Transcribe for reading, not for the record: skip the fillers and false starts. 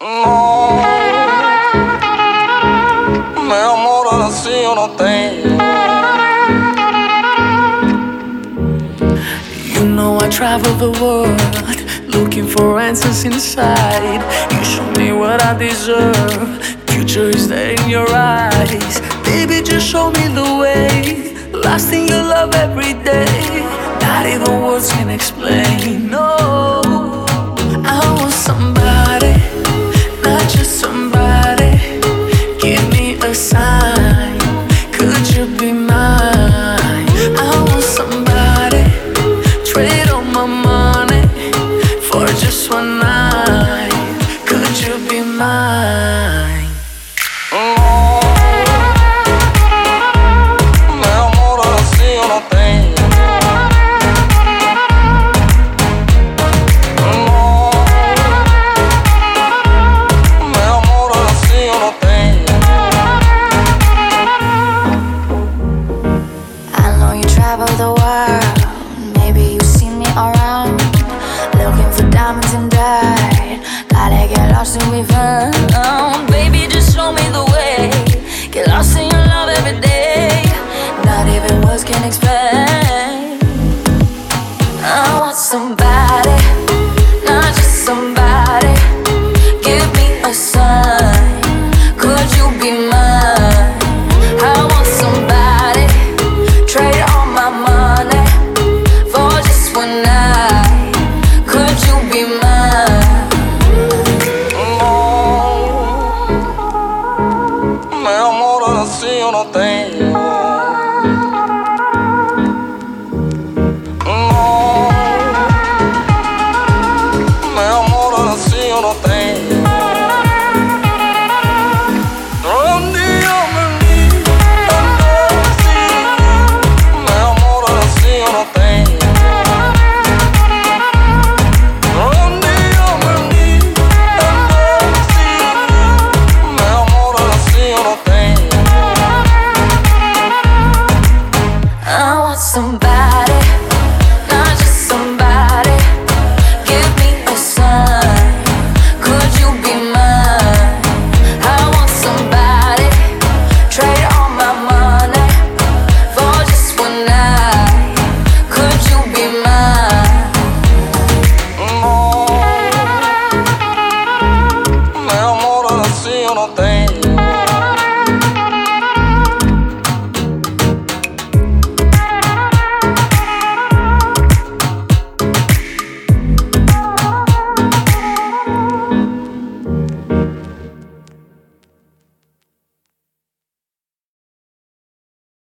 No, meu amor, assim eu não tenho. You know I travel the world looking for answers inside. You show me what I deserve. Future is there in your eyes. Baby, just show me the way. Lost in your love every day. Not even words can explain. No, I want somebody, not just somebody. Give me a sign. Could you be mine? I want somebody. Trade all my money for just one night. Could you be mine? Meu amor, assim eu não tenho. Meu amor, assim eu não tenho. I know you travel the world. Maybe you see me around, looking for diamonds and dirt. Gotta get lost and be found. Baby, just show me the way. Get lost in your love every day. Not even words can explain. I want somebody, not just somebody. Give me a sign. Could you be mine? I want somebody. Trade all my money for just one night. Could you be mine? Meu amor, assim eu não tenho. Meu amor, assim eu não tenho. Onde eu me li, andou assim. Meu amor, assim eu não tenho. Onde eu me li, andou assim. Meu amor, assim eu não tenho. I want somebody, not just somebody. Give me a sign. Could you be mine? I want somebody. Trade all my money for just one night. Could you be mine? Meu amor, assim eu não tenho.